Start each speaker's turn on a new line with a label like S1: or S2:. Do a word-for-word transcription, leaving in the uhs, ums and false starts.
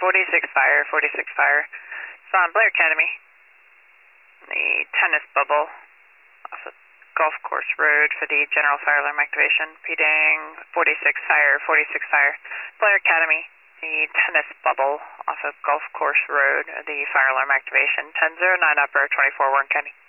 S1: forty-six fire, forty-six fire. It's on Blair Academy. The tennis bubble off of Golf Course Road for the general fire alarm activation. Repeating forty-six fire, forty-six fire. Blair Academy. The tennis bubble off of Golf Course Road, the fire alarm activation. ten zero nine upper, twenty-four Warren County.